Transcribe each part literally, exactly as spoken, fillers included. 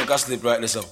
make a slip right this up.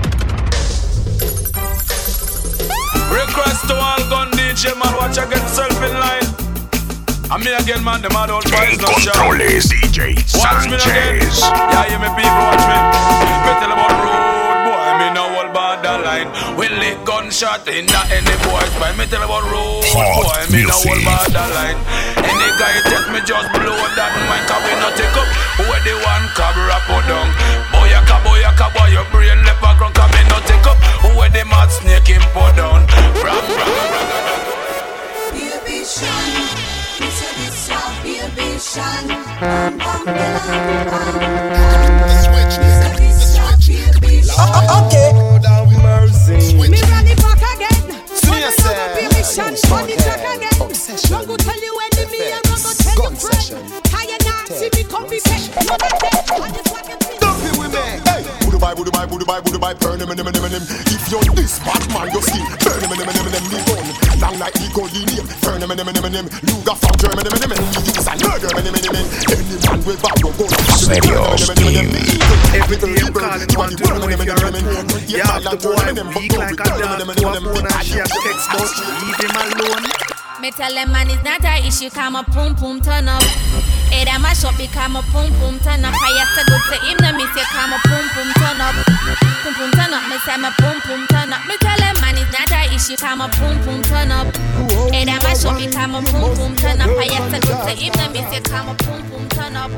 Request to all gun D J man, watch I get self in line. And me again man, the man old boys don't shout. Controles D J Watch me again. Sanchez. Yeah, you me people watch me. Me tell about road boy, me no all borderline. We lick gunshot in not any boys. But me tell about road boy, me no all borderline. Any guy take me just blow that mic and we no take up. Where the one cab rap or down. Boyaka, boyaka, boy your brain left a ground cause me no take up. Where the mad snake him pour down. Bram, bram, bram, bram. Baby Sean, he said it's your baby Sean. Bam, bam, bam, bam. The switch, the baby Sean. Okay. Lord have mercy. Me run it back again. See yourself. Baby Sean, run it back again. Don't go tell you enemy, I'm not go tell you friend. How you not see me come be pet? Not a dead, I just want to Dumpy women. Hey, Budu bye, Budu bye, Budu bye, Budu bye, burn him, him, him, him, him. If you're this bad man, you still burn him, him, him, him, him, him, him. Long like the gold name, burn him, him, him, him, him. Luga from Germany, him, him, him, him. Use and murder him, him, him, him. Any man with bad go go. Serious team. Every day I'm calling one to know if you're at home. You have the boy weak like a dog to a phone and she has text out. Leave him alone. Me tell them man it's not a issue, cause my pum pum turn up. Hey, that my shop because my pum pum turn up. I have to go to him, no me say cause my pum pum turn up. Pum pum turn up, me say my pum pum turn up. Me tell them man it's not a issue, cause my pum pum turn up. Hey, that my shop because my pum pum turn up. I have to go to him, no me say cause my pum pum turn up.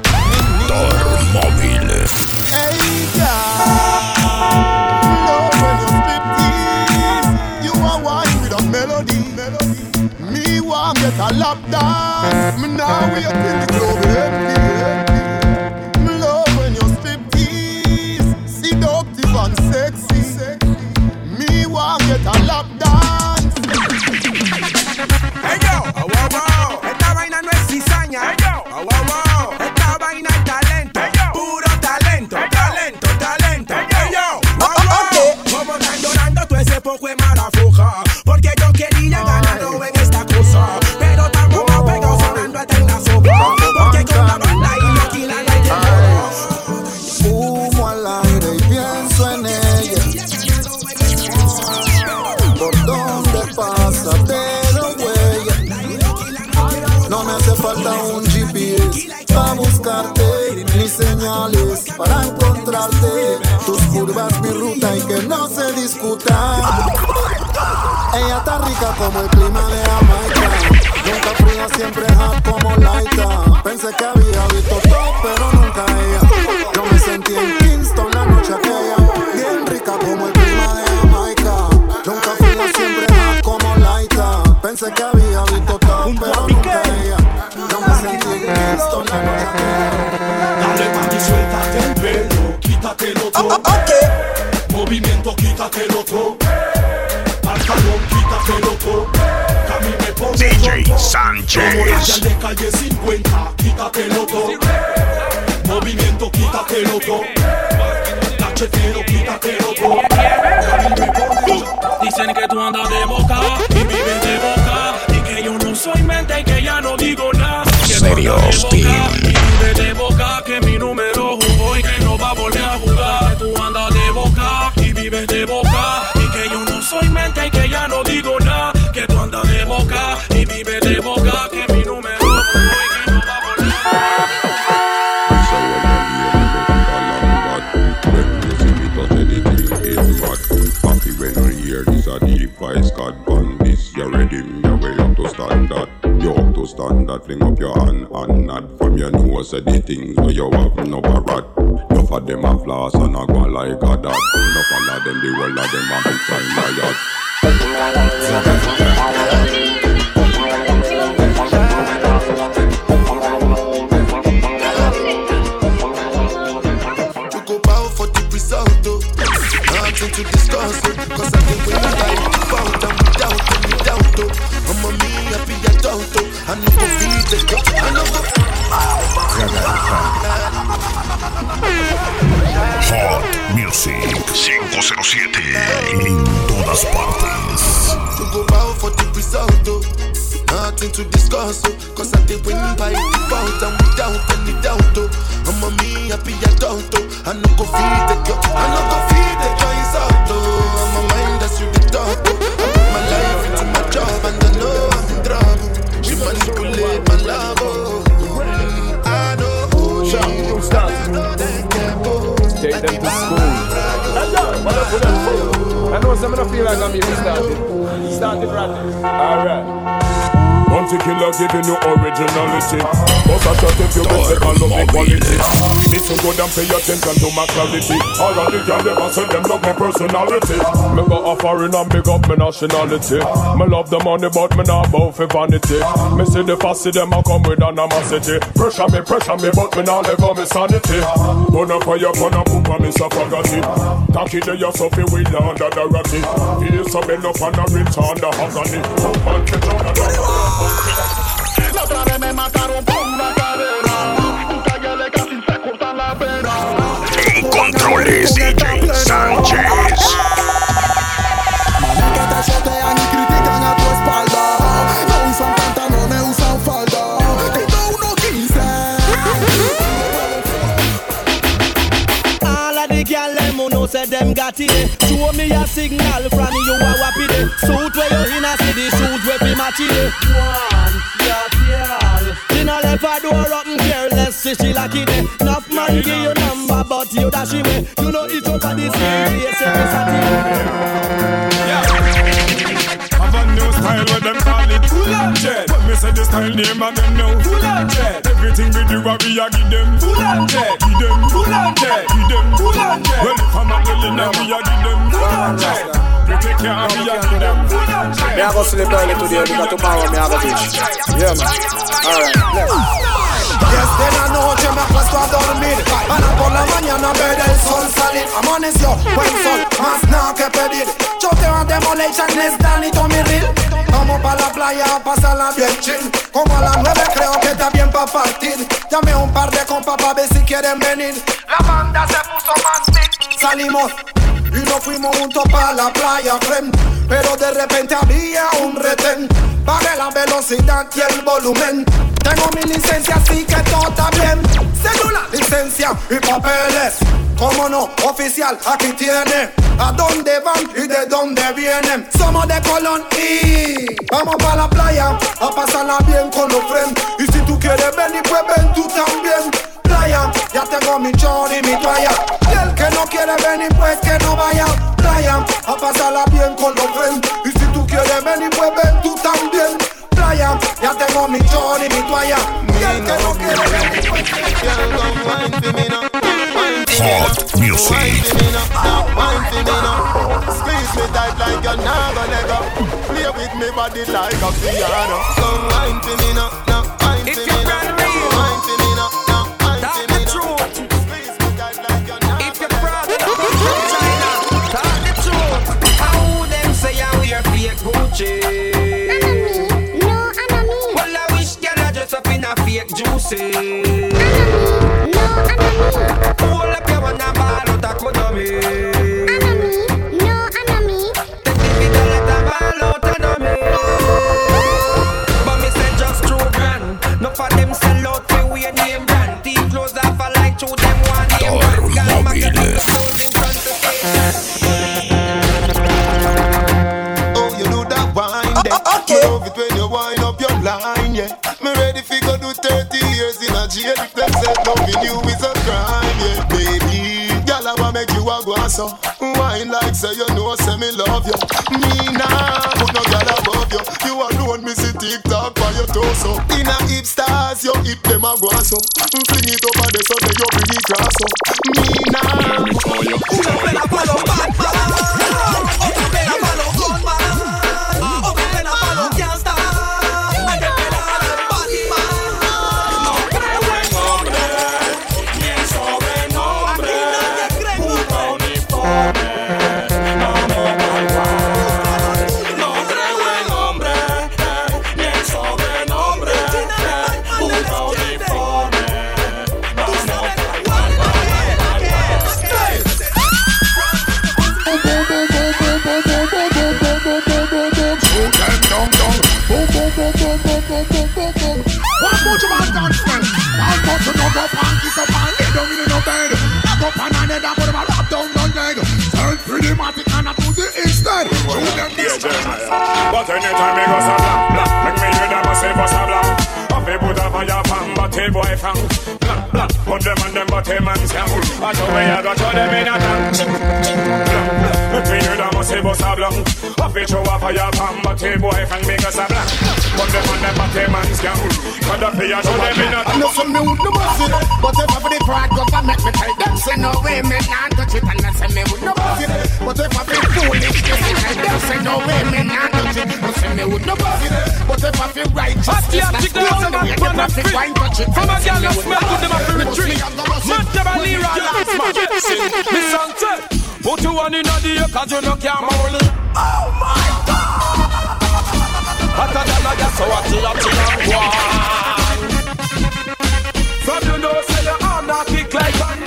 Móvil. Hey, God. Love when you strip tease. You are wine with a melody. Me want get a lap dance. Me now wait till the club empty. Me love when you strip tease. Seductive and sexy. Me want get a lap dance. Hey yo, oh, wow, wow. Esta vaina no es cizaña. Hey yo, oh, wow, wow. Esta vaina es talento. Hey yo, puro talento, hey talento, talento. Hey yo, wow, wow. Como están llorando todo ese poco de marafuja. Porque yo quería ganarlo en esta cosa. Pero tampoco pegado sonando hasta en la sopa. Porque con la banda y lo quilan hay que morir. Fumo al aire y pienso en ella. Por donde pasa te lo huella. No me hace falta un G P S para buscarte, ni señales para encontrarte. Tus curvas, mi ruta y que no se discuta. Ella está rica como el clima de Jamaica. Nunca fría, siempre hot como Laika. Pensé que había visto todo, pero nunca ella. Yo me sentí en Kingston la noche aquella. Bien rica como el clima de Jamaica. Nunca fría, siempre hot como Laika. Pensé que había visto todo, pero nunca ella. Yo me sentí en Kingston la noche aquella. Dale papi, suéltate el pelo, quítatelo todo. Oh, okay. Movimiento, quítatelo todo. Pantalón, quítatelo todo. Que a mí me pone D J loco. Sánchez. Como la de calle cincuenta, quítatelo todo. Movimiento, quítatelo todo. Cachetero, quítatelo todo. Que a mí me pone loco. Dicen que tú andas de boca y vives de boca. Y que yo no soy mente y que ya no digo nada. Serious team. Y vives de boca, que mi número jugó y que no va a volver a jugar. Tú andas de boca y vives de boca. Y que yo no soy mente y que ya no digo nada. Que tú andas de boca y vives de boca. Que mi número jugó y que no va a volver Happy when we hear this a deep voice God band this. You ready, me way up to stand that. You up to stand that, fling up your hand and nod. From your nose say the things where you have no rat. Enough of them a floss and a go like a dad. Enough of them, the whole of them a big time riot. You go bow for the result, though. Nothing to discuss, oh. Cause I think when I like the fault and without any doubt, oh. I'm a me happy adult, oh. I know go feed the cup, I know go. Hot Music cinco cero siete en todas partes. You go bow for the result, oh. Nothing to discuss, oh. Cause I think when I like the fault and without any doubt, oh. I'm a me happy adult, oh. I no go feed the girl, I no go feed the girl, it's out though. My mind that's with the dark, I put my life into my job and I know I'm in trouble. She manipulate my love, oh. I know who she is, and I know they can't both. Take them to school. I know some of them feel like I'm here started. Started running. Alright. Bounty killer giving you originality. Boss a shot if you get second love equality. Listen good and pay attention to my clarity. All of the girls them say them love my personality. Me go a foreign and big up my nationality. Me love the money but me not bow for vanity. Me see the fussy them a come with animosity. Pressure me, pressure me but me not let go me sanity. Gonna fire, gonna poop and me suffragati. Cocky the yourself you will under the ratty. Feel so bend up and a return the agony. Poop and catch on the la otra vez me mataron por una cadena. Un calle casi se cortan la pena. En controles D J Sánchez. Mami que te chotean y critican a tu espalda. No usan pantalones, usan falda. Quito uno quince. All of the gyal them who know say them got it. Show me a signal from you a wappy day. Suit where you in a see the shoes where be match it. One, yeah, yeah. She no left her door up and careless, see she like it. Enough man give you number, but you dash him. You know it's up for this game, yes, yes, Have a new style where them call it Full on Jet. But me say the style name and them know Full on Jet. Everything we do we a give them Full on Jet. Give them Full on Jet. Give them Full on Jet. Well if I'm not willing now we a give them Full on Jet. We take care of me a give them Full on Jet. Me a go sleep early today because tomorrow me a go teach. Yeah man. Alright, let's. Yes, then I know que me acuesto a dormir. Para por la mañana ver el sol salir. Amaneció, buen sol, más nada que pedir. Choteo a Demolition, es Danny Tommy Real. Vamos pa' la playa a pasarla bien chill. Como a las nueve creo que está bien pa' partir. Llamé a un par de compas pa' ver si quieren venir. La banda se puso más big. Salimos y nos fuimos juntos pa' la playa, friend. Pero de repente había un retén. Bajé la velocidad y el volumen. Tengo mi licencia así que todo está bien. Cédula, licencia y papeles. Cómo no, oficial, aquí tiene. ¿A dónde van y de dónde vienen? Somos de Colón y vamos pa' la playa a pasarla bien con los friends. Y si tú quieres venir, pues ven tú también. Playa, ya tengo mi chor y mi toalla. Y el que no quiere venir, pues que no vaya. Playa, a pasarla bien con los friends. Y si tú quieres venir, pues ven tú también. Playa, ya tengo mi chor y mi toalla. Y el que no quiere venir, pues que no vaya. Hot music. Wine for me now. Squeeze me tight like you're never let go. Play with me body like a piano. Come wine for me now, now wine for me now. Wine for me now, now wine for me now. Squeeze me tight like you're never let go. If you're proud of China, talk the truth. How them say I wear fake Gucci? Anami, no Anami. Well I wish girl I dress up in a fake juicy. Anami, no Anami. Pull up your one and ball out a Konami. Anami, no Anami. Take the video let a ball out a dummy. But me say just true grand. No for them sell out for we name brand. Teeth close off a like to them one name brand. Girl market up the house in front of oh, you do that wine then. Uh, okay. Me love it when you wind up your line, yeah. Me ready fi go do thirty years in a jail. If them say loving you is a crime, yeah, baby. Girl, I wanna make you a go so. Wine like say you know, say me love you. Me nah, put no girl above you. You alone me see TikTok by your torso. In a hip stars, your hip them a go so. Fling it up and they so they you bring it cross so. Me nah, put no you. Open up follow bad man. Open up follow gun man. Open up follow gangsta. And they better have body man. What much about that friend? I'll go to no go funky so fine, lay down in no bed. I go pan and party and I do the extent. Yeah, Jeremiah. But anytime me go so blank, blank, make me hear them a say bust a blank. Up he put a fire fan, but he boy fan. Blank, blank, but them and them, but him and scam. I show me I got show them in a tank. Blank, blank, make me hear them a say bust a blank. Up he show a fire fan, but he boy fan, me go so blank. But them and them, but him and scam. But up he a show them in a tank. No some me would no boss it, but if I for the pride government me tell them say no way me not touch it, and I say me would no boss it. But if I feel foolish, me tell them say no way me not touch it, I say me would no boss it. But if I feel righteous, me say no way the profit wine touch it. From a girl that smell good, them a feel retreat. Man, them a Lira last man. Me song say, put you one in a day, cause you no can moan. Oh my God! Hotter than a gas, so what you have to know. From you know, say your arm not kick like one.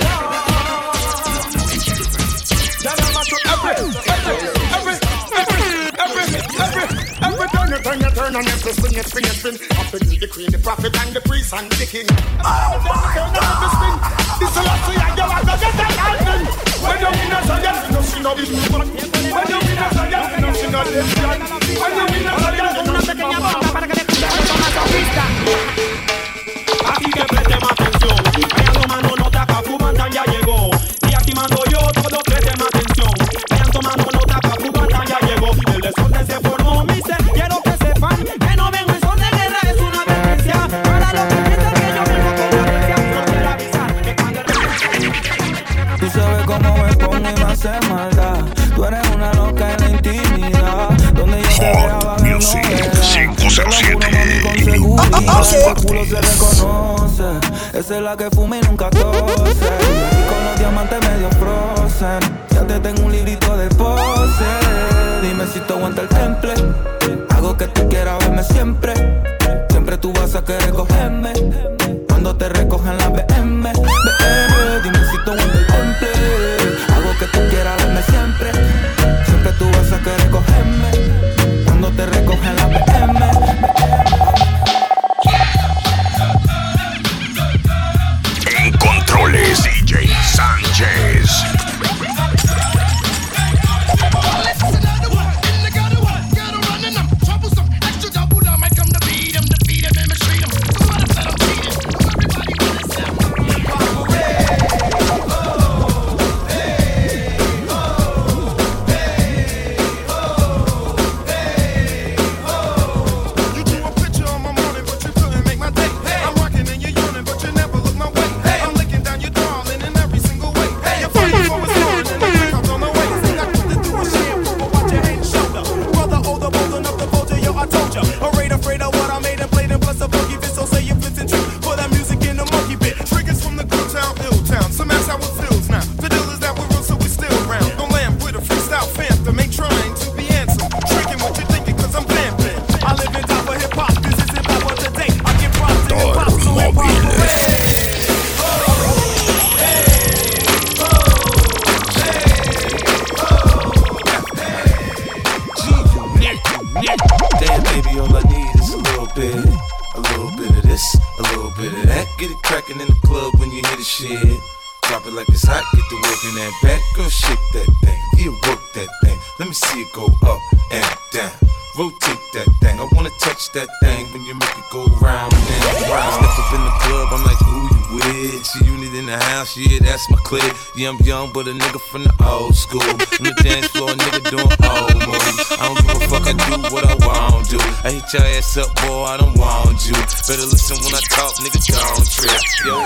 Then I'm a to every, every, every, every, every, every, every turn you, turn you, turn on every spin, you spin, you spin. Up to the queen, the prophet, and the priest, and the king. Oh my God! This is a lot to you, you are going to get an when you win us again, you know she know this woman. When you win us again, you know she know this man. When you win us again, you know she know this man. Aquí que presten atención, vayan tomando nota que Fubantán ya llegó. Y aquí mando yo, todos presten atención. Vayan tomando nota que Fubantán ya llegó. El desorden se formó, mi ser, quiero que sepan que no vengo en son de guerra, es una advertencia. Para los que piensan que yo vengo con violencia, no quiero avisar que cuando el... Tú sabes cómo me pongo y me hace maldad. Tú eres una loca en la intimidad. Donde yo te dejaba de novedad. cinco cero siete. Ese culo se reconoce. Esa es la que fuma y nunca tose. Y con los diamantes medio frozen. Ya te tengo un librito de pose. Dime si te aguanta el temple. Hago que tú quieras verme siempre. Siempre tú vas a querer cogerme. Cuando te recogen la B M. B M. Dime si te aguanta el temple. Hago que tú quieras verme siempre. Siempre tú vas a querer cogerme. Cuando te recogen la B M. En controles D J Sánchez. Yeah, I'm young, but a nigga from the old school. On the dance floor, a nigga doing old moves. I don't give a fuck, I do what I want to. I hit your ass up, boy, I don't want you. Better listen when I talk, nigga, don't trip. Yo,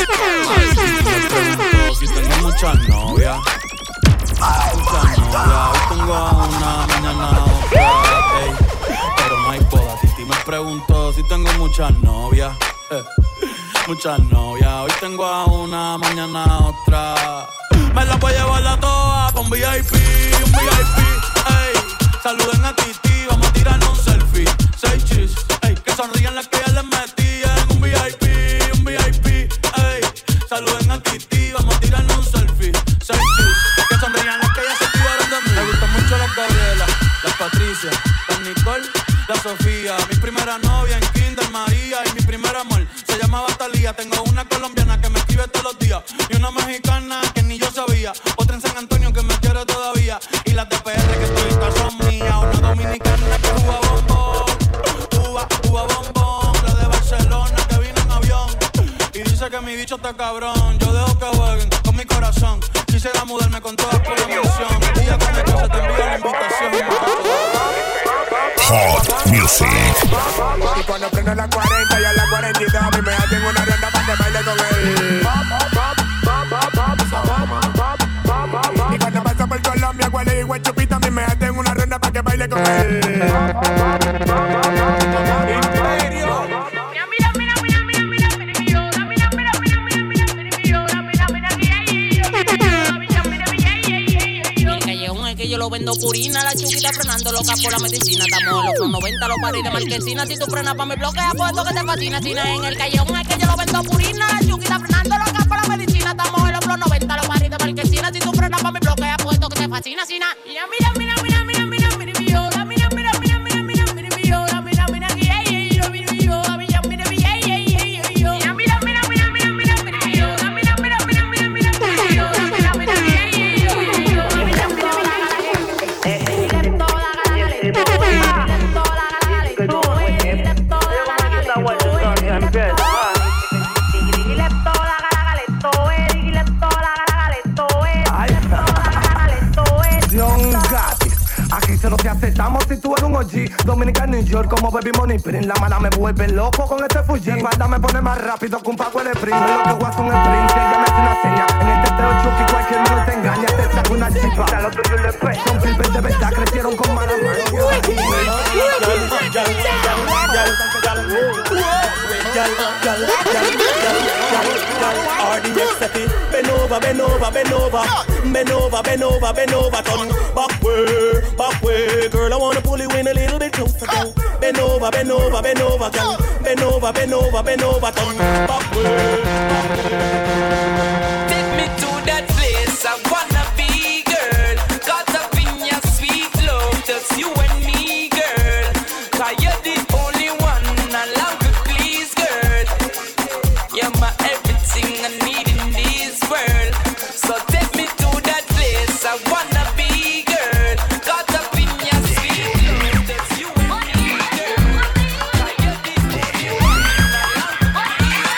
si tengo muchas novias, muchas novias. Hoy tengo a una, mañana a otra, ey. Pero no hay boda. Titi me preguntó si tengo muchas novias, eh. Muchas novias, hoy tengo a una, mañana a otra. Me la voy a llevar a todas pa' un V I P, un V I P, ey. Saluden a Titi, vamos a tirarnos un selfie. Seis chis, ey. Que sonrían las que ya les metí en un V I P, un V I P, ey. Saluden a Titi, vamos a tirarnos un selfie. Seis chis, que sonrían las que ya se tiraron de mí. Me gustan mucho las Gabriela, las Patricia, las Nicole, la Sofía. Mi primera novia en Kinder María y mi primer amor se llamaba Talía. Tengo una colombiana que me escribe todos los días. María. Y una mexicana que ni yo sabía. Otra en San Antonio que me quiere todavía. Y las de P R que estoy son mías. Una dominicana que juega bombón. Uva, uva bombón. La de Barcelona que vino en avión. Y dice que mi bicho está cabrón. Yo dejo que jueguen con mi corazón. Quisiera mudarme con todas por la misión. El día que me case te envío la invitación. Hot Music. Y cuando prendo las cuarenta y a las cuarenta y dos a mí me hacen una ronda para que baile con él. Y cuando paso por Colombia, Guale y Guachupita, a mí me hacen una ronda para que baile con él. Yo lo vendo purina, la chuquita frenando loca por la medicina. Estamos en los noventa, los paris de marquesina. Si tú frenas pa' mi bloque, apuesto que te fascina. Si no es en el callejón, es que yo lo vendo purina, la chuquita frenando loca por la medicina. Estamos en los noventa, los paris de marquesina. Si tú frenas pa' mi bloque, apuesto que te fascina. Si no, mira, mira, mira, mira, mira, mira, mira, mira, mira, mira, mira, mira, mira, mira, mira, mira, mira, aceptamos si tú eres un O G. Dominica, New York, como Baby Money Print. La mala me vuelve loco con este Fuji. Espalda me pone más rápido que un pago de sprint. Lo que voy a hacer un sprint, si ella me hace una seña. En el teteo chuki, cualquier no te engaña. Te saco una chipa. Ya lo tuyo le pesa. Son flipes de verdad, crecieron con mala mano. Bend over, bend over, bend over, bend over, bend over, bend over, turn back way, back way, girl. I wanna pull you in a little bit closer, girl. Bend over, bend over, bend over, girl. Bend over, bend over, bend over, turn back way. Take me to that place I wanna be, girl. Caught up in your sweet love, just you and me, girl. 'Cause you're the only one I love to please, girl. You're my everything I need in this world. So take me to that place I wanna be, girl. Caught up in your sweet love, just you and me, girl. 'Cause you're the only one I love to please,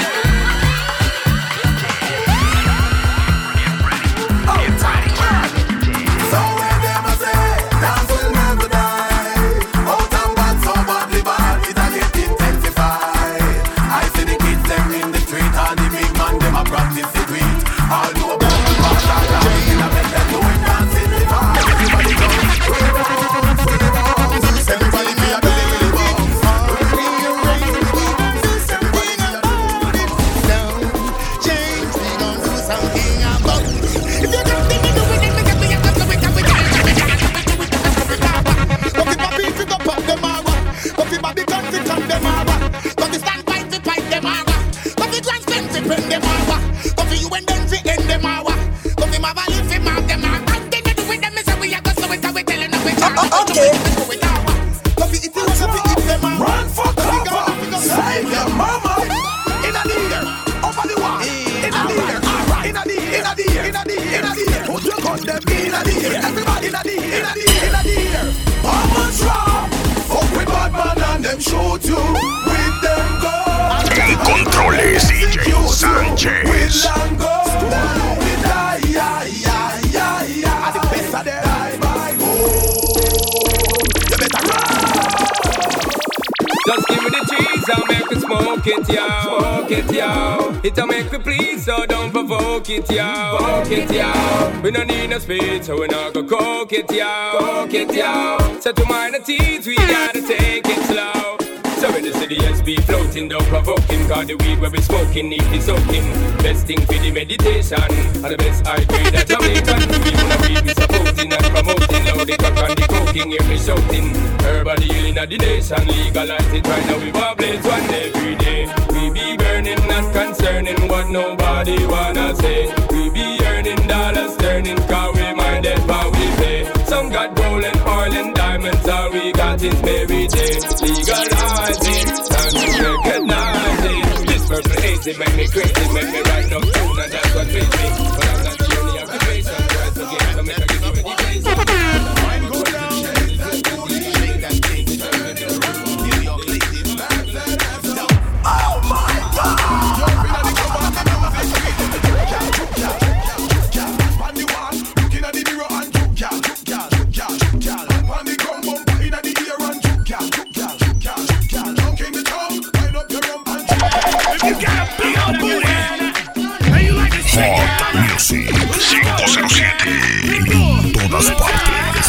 So when them a say, dance will never die. Out and bad, so badly bad, it a get intensified. I see the kids them in the street, and the big man them a practice the tweet. All do a bad, bad, bad, bad, in a bed, them doing dancing the bar. Everybody go, everybody be a belly bounce. James, we gon' do something about it. If you don't think you do it, then we can be a couple of weeks, we can be a couple of weeks. Coffee Bobby, if you go pop them hour. Coffee Bobby, come to come them hour. Coffee stand fight to fight them hour. Coffee transcend to bring them hour. Coffee you and them fi end them hour. Coffee Mava live fi mark them hour. And then you do with them, me say we a go so it, and we telling them we can't. Okay. Coffee it is, coffee it them hour. Run for cover, save your mama. In a ear, over the wall. In a ear, in a ear, in a ear, in a ear, in a ear. Put your gun them in a ear. Everybody in a ear, in a ear, in a ear. Mama's rap. Fuck with bad man and them shoot you with them guns. En controles, D J Sánchez. With them guns. With die, yeah, yeah, yeah, yeah. At the best of them. Die by home. You better run. Just give me the cheese, I'll make me smoke it, yo. Smoke it, yo. It'll make me please, so don't provoke it, yo. Provoke it, yo. We don't need no speed, so we not go coke it, yo. Coke it, yo. So to mind the teeth, we gotta take it slow. So in the city, S B floating, don't provoking. Cause the weed where we smoking, need be soaking. Best thing for the meditation. And the best I agree that Jamaican. Even the weed we supporting and promoting. Now the cock and the coking, hear me shouting. Everybody healing at the nation. Legalize it right now, we wobblings one every day. We be burning, not concerning what nobody wanna say. We be earning dollars, turning, cause we minded how we pay. Some got gold and oil and diamonds, all we got is Mary J. Legalize it, time to recognize it. This purple haze, it make me crazy, make me write no tune, and that's what Music cinco cero siete en todas partes.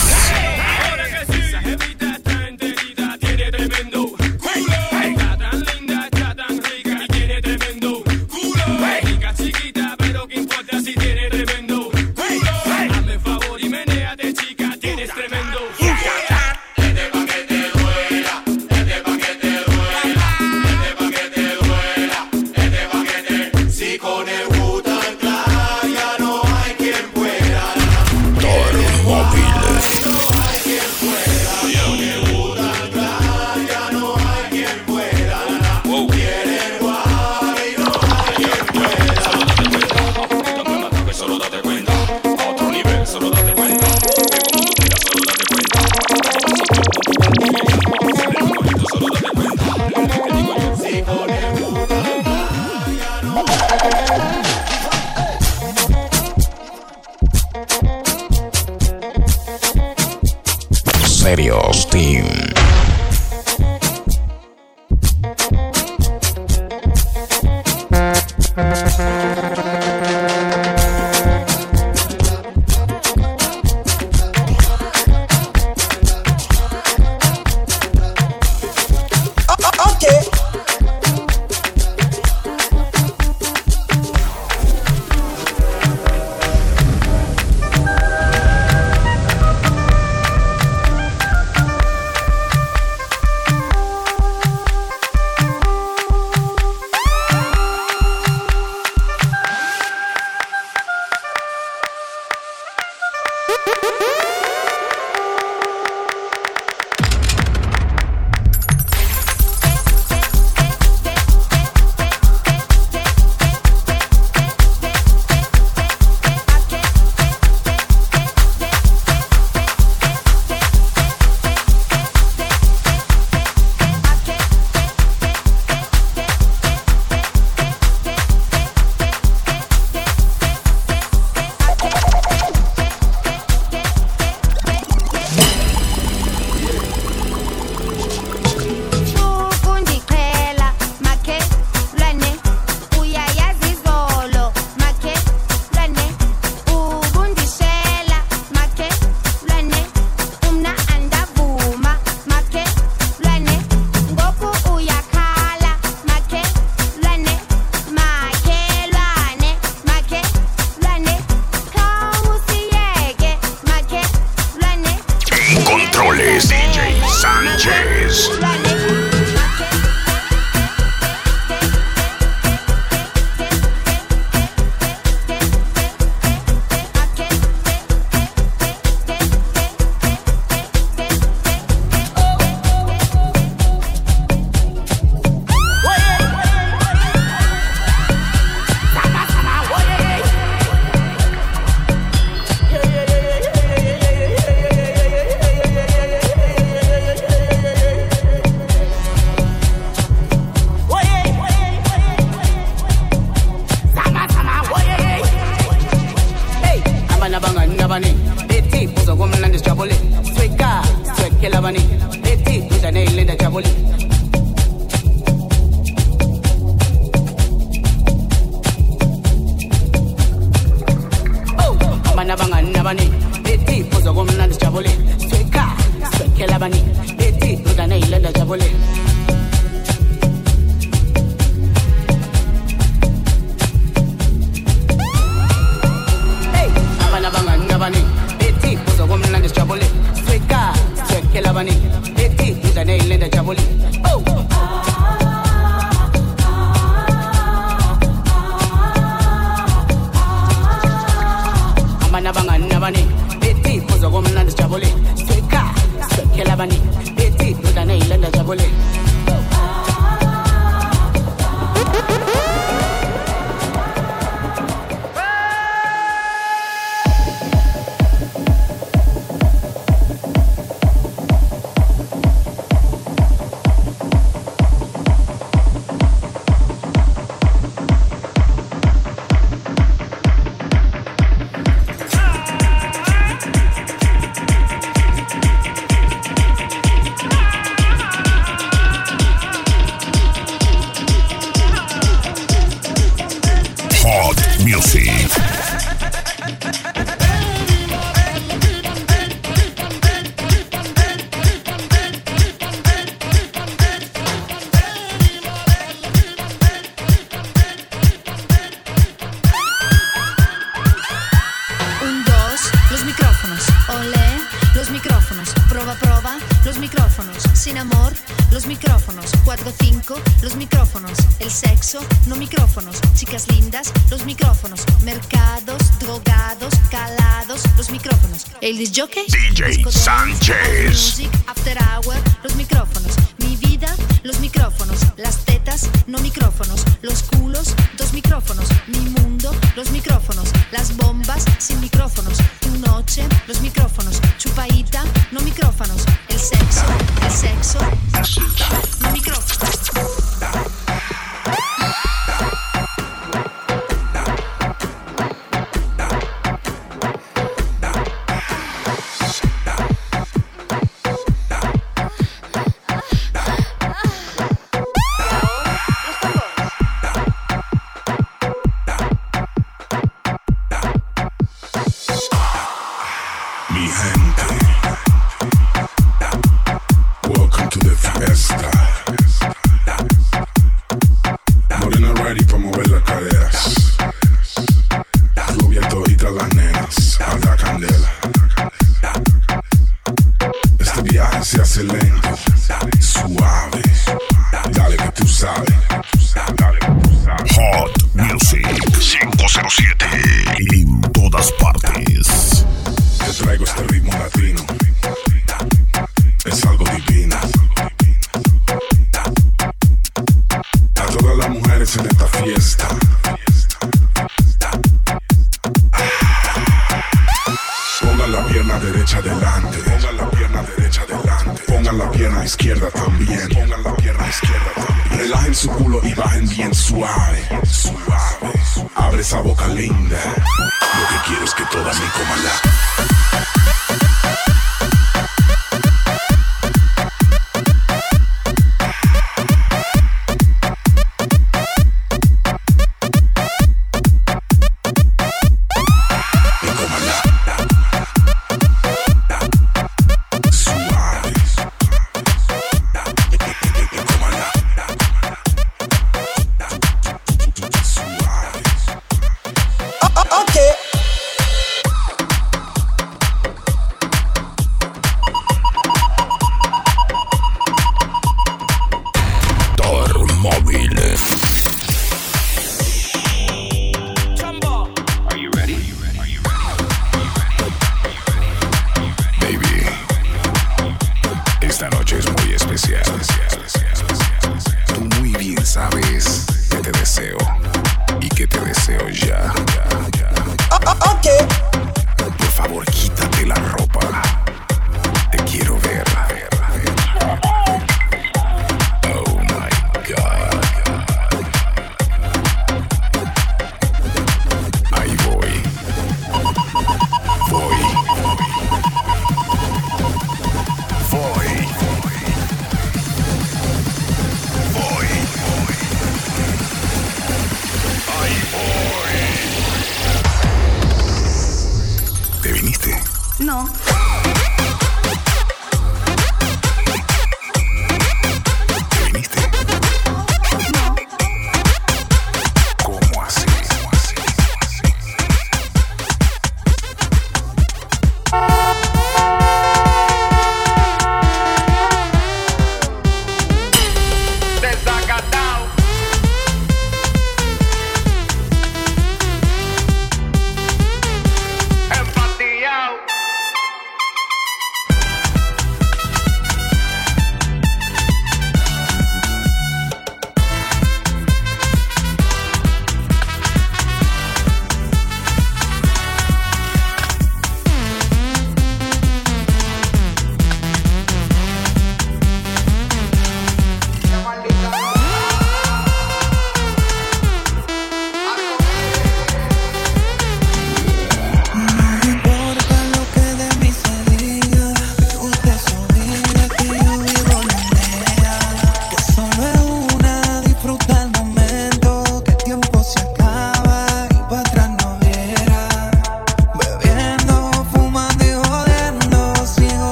Serios Team. los micrófonos. Sin amor, los micrófonos. cuatro cinco, los micrófonos. El sexo, no micrófonos. Chicas lindas, los micrófonos. Mercados, drogados, calados, los micrófonos. El disc jockey, D J Sánchez. Music, after hour, los micrófonos. Mi vida, los micrófonos. Las tetas, no micrófonos. Los culos, dos micrófonos. Mi mundo, los micrófonos. Las bombas, sin micrófonos. Tu noche, los micrófonos. Chupaíta, no micrófonos. El sexo, el sexo, no micrófonos.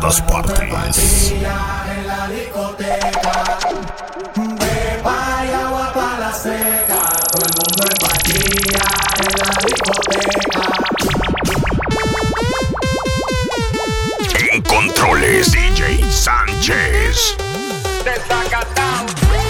todas partes. En la discoteca, pepa y agua para la seca. Todo el mundo en pastilla en la discoteca. En controles D J Sánchez. Desacatado.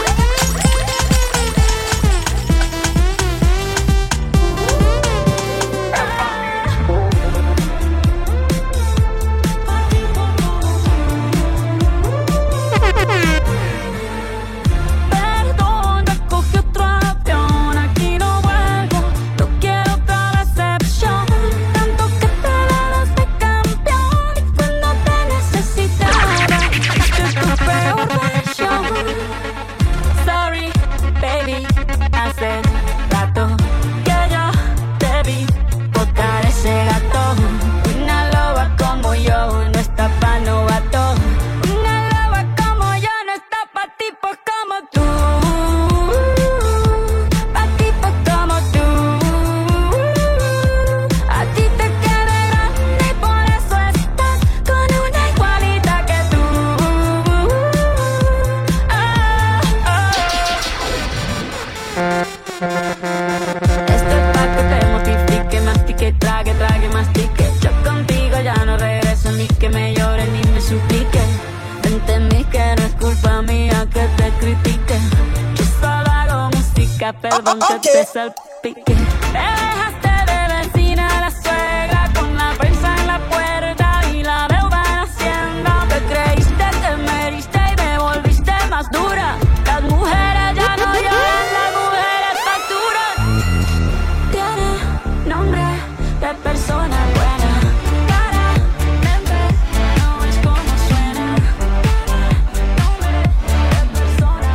Perdón que te salpique. Te dejaste de vecina la suegra con la prensa en la puerta y la deuda en Hacienda. Te creíste que me heriste y me volviste más dura. Las mujeres ya no lloran, las mujeres facturan. Tiene nombre de persona buena. Cara, mente, no es como suena. Nombre de persona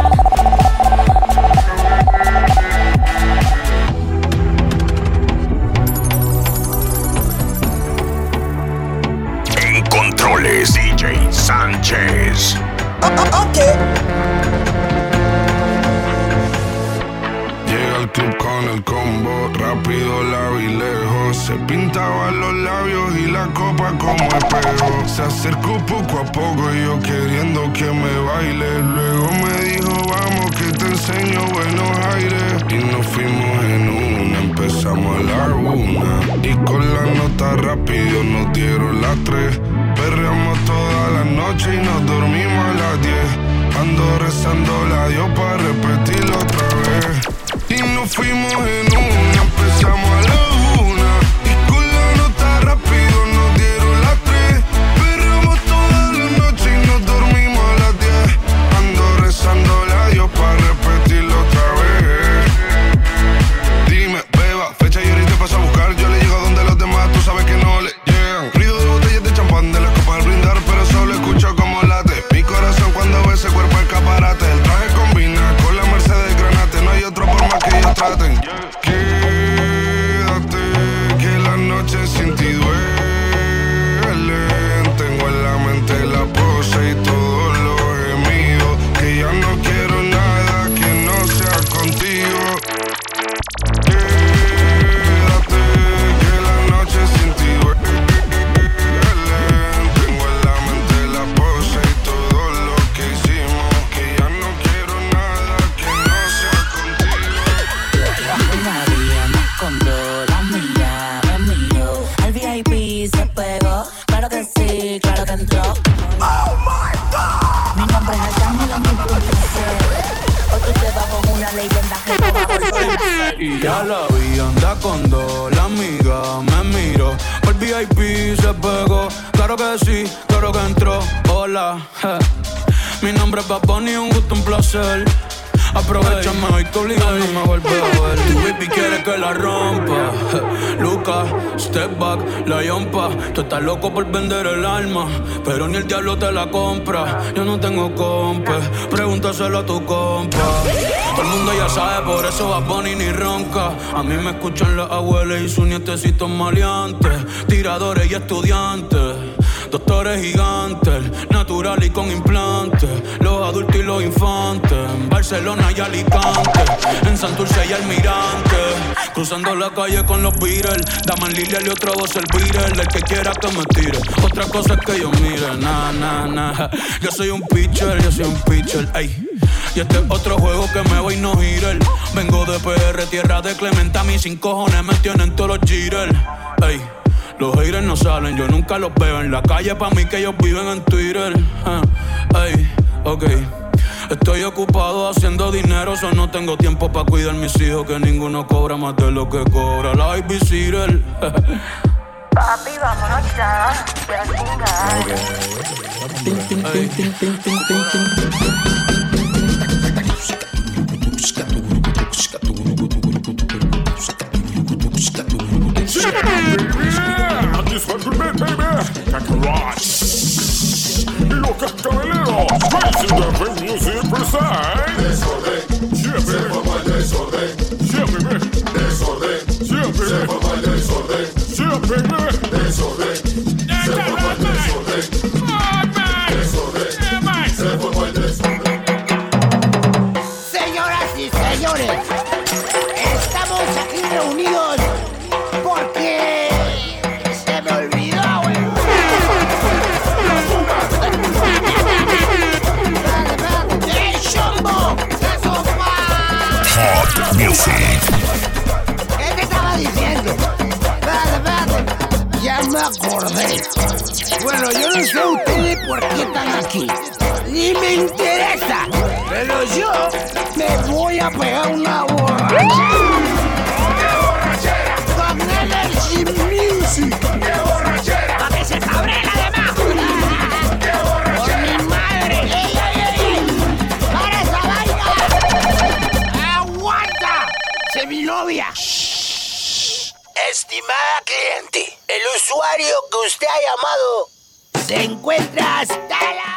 Controles D J Sánchez. Oh, oh, okay. Llega al club con el combo, rápido, largo y lejos. Se pintaban los labios y la copa como espejo. Se acercó poco a poco y yo queriendo que me baile. Luego me dijo, vamos que te enseño buenos aires. Y nos fuimos en una, empezamos a la una. Y con la nota rápido nos dieron las tres. Perreamos toda la noche y nos dormimos a las diez. Ando rezando la Dios para repetirlo otra vez. Y nos fuimos en una, empezamos a la una. Y con la nota rápido nos dieron las tres. Perreamos toda la noche y nos dormimos a las diez. Ando rezando la Dios para repetirlo otra vez. Dime, beba, fecha y ahorita paso a buscar. Yo le llego donde los demás, tú sabes que no le llegan. Ruido de botellas de champán, de las copas al brindar, pero solo escucho como late mi corazón cuando ve ese cuerpo escaparate. El traje combina con la Mercedes Granate. No hay otro por más que ellos traten. Quédate, que la noche sin ti duele. Tengo en la mente la pose y todos los gemidos. Que ya no quiero nada que no sea contigo. Quédate, que la noche sin ti duele. Tengo en la mente la pose y todo lo que hicimos. Que ya no quiero nada que no sea contigo. Nadie me contó la mía, me miró. Al V I P se pegó. Claro que sí, claro que entró. Oh my God. Mi nombre es Alcángel, mi punto C. Hoy tú te vas con una leyenda que no va a volver a ser. Y ya la vi, anda con dos. La amiga me miró. Al V I P se pegó. Claro que sí, claro que entró. Hola, je. Mi nombre es Bad Bunny, un gusto, un placer. Aprovechame hoy que obligado no me vuelve a ver. Tu baby quiere que la rompa. Luca, step back, la yompa. Tú estás loco por vender el alma, pero ni el diablo te la compra. Yo no tengo compa, pregúntaselo a tu compa. Todo el mundo ya sabe, por eso Bad Bunny ni ronca. A mí me escuchan las abuelas y sus nietecitos maleantes, tiradores y estudiantes. Doctores gigantes, natural y con implantes. Los adultos y los infantes. En Barcelona y Alicante. En Santurce y Almirante. Cruzando la calle con los Beatles. Daman Lilia y otro voz el Beatle. El que quiera que me tire. Otra cosa es que yo mire. Nah, nah, nah. Yo soy un pitcher, yo soy un pitcher. Ey. Y este es otro juego que me voy no girar. Vengo de P R, tierra de Clementa. Mis sin cojones me tienen todos los jitters. Ey. Los haters no salen, yo nunca los veo en la calle, pa' mí que ellos viven en Twitter. Uh, ey, ok. Estoy ocupado haciendo dinero, so no tengo tiempo pa' cuidar mis hijos, que ninguno cobra más de lo que cobra la I B C. Papi, vámonos ya. Voy a chingar. Ting, ting, ting, ting, ting, ting, ting, ting. This one to me, baby. Kakarot. Look at Caballero. Raising the big music preside. Desorden. Yeah, baby. Se forma el desorden. Yeah, baby. Desorden. Yeah, baby. Se forma el desorden. Yeah, baby. Desorden. Se forma el desorden. Desorden. Se forma el desorden. Señoras y señores, estamos aquí reunidos porque se me olvidó, güey. ¡El chombo! ¡Eso Hot Music. ¿Qué te estaba diciendo? Espérate, espérate. Ya me acordé. Bueno, yo no sé ustedes por qué están aquí. Ni me interesa. Pero yo me voy a pegar una borrachera. Con Energy Music. ¡Qué borrachera! ¡Pa' que se cabre la demás! ¡Qué borrachera! ¡Por mi madre! ¡Ey, ey, ey! ey! ¡Para esa vaina! ¡Aguanta! ¡Se mi novia! Shh. Estimada cliente, el usuario que usted ha llamado se encuentra hasta la...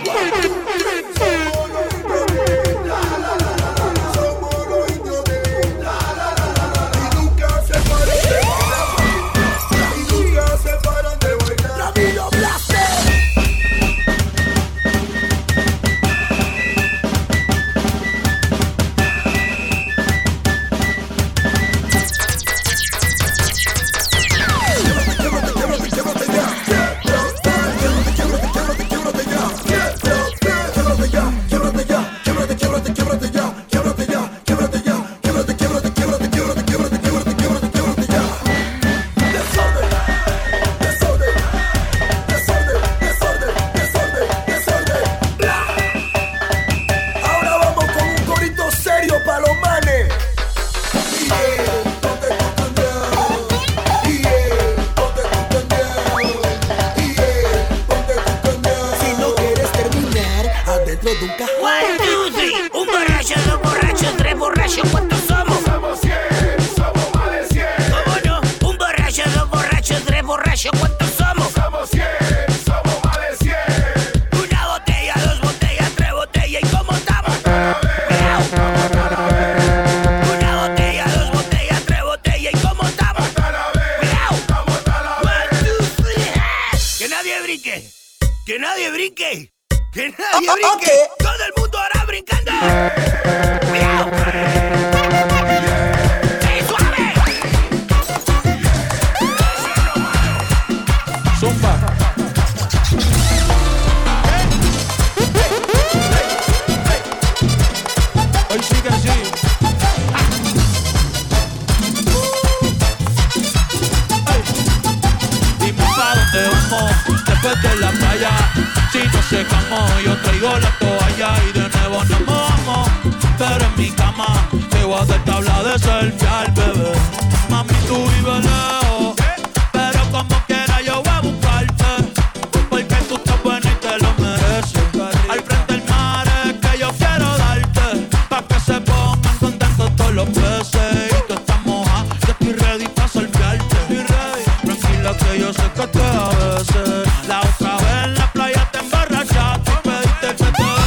Que nadie brinque. Que nadie brinque. Okay. Todo el mundo hará brincando. ¡Cuidado! ¡Sí, suave! Zumba. Hoy sí que sí. Dime pa' dónde vamos después de la playa. Si no se camó, yo traigo la toalla y de nuevo nos mojamos. Pero en mi cama te voy a hacer tabla de surfear, bebé. Mami, tú vives lejos, pero como quiera yo voy a buscarte. Porque tú estás buena y te lo mereces. Al frente del mar es que yo quiero darte, pa' que se pongan contentos todos los peces. Y tú estás moja, yo estoy ready pa' surfearte. Tranquila que yo sé que te a veces. La otra vez en la playa te emborrachaste y pediste que te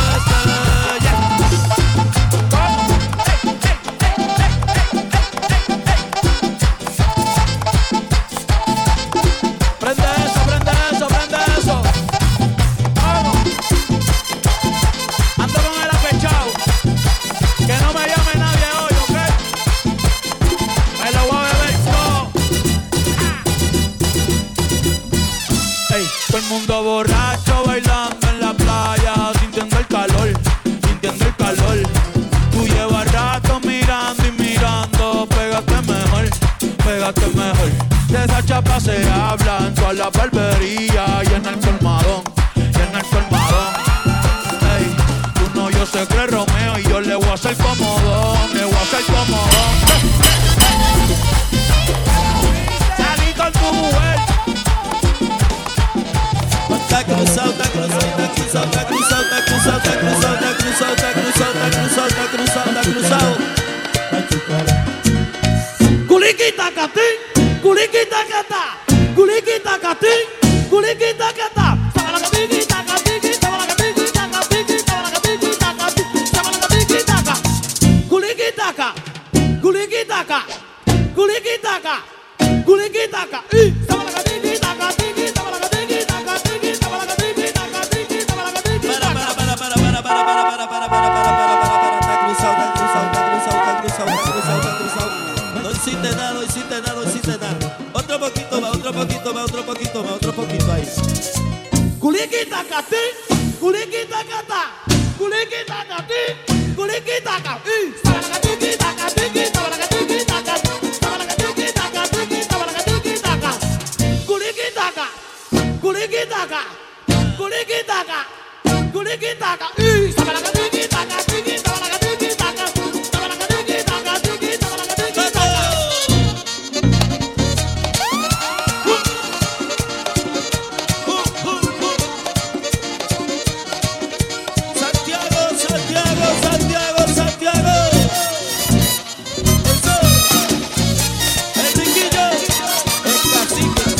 quédate mejor. De esa chapa se habla en toda la barbería y en el colmadón, y en el colmadón. Ey, tú no, yo se cree Romeo y yo le voy a hacer comodón, le voy a hacer comodón. Salí con tu mujer. Está cruzado, está cruzado, está cruzado, está cruzado, está cruzado, está cruzado, está cruzado, está cruzado, está cruzado, está cruzado, está cruzado. Culiquita catín, culiquita catá, culiquita catín, culiquita catá. Sabalacapiquita catiki, sabalacapiquita catiki, sabalacapiquita catiki, sabalacapiquita. Culiquitaca, culiquitaca, culiquitaca, culiquitaca. Y sabalacapiquita catiki, sabalacapiquita catiki, sabalacapiquita catiki, sabalacapiquita. Para, para, para, para, para, para, para, para, para, para, para, para, para, está cruzado, está cruzado, está cruzado, está cruzado, está cruzado, está cruzado. No hiciste nada, no hiciste nada, no hiciste nada. Otro poquito más, otro poquito más, otro poquito más, otro poquito ahí. Culiquita catí, culiquita catá, culiquita catí, culiquita catí. Sabalacapiquita catiki, sabalacapiquita catí, sabalacapiquita catiki, sabalacapiquita catí. Culiquitaca, culiquitaca, culiquitaca, culiquitaca. Y sabalacapiquita catiki, sabalacapiquita catí, sabalacapiquita catiki, sabalacapiquita catí. Santiago, Santiago, Santiago, Santiago. Eso. El riquillo, el cacique.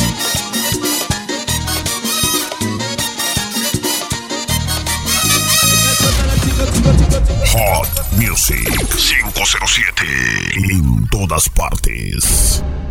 Hot Music cinco cero siete en todas partes.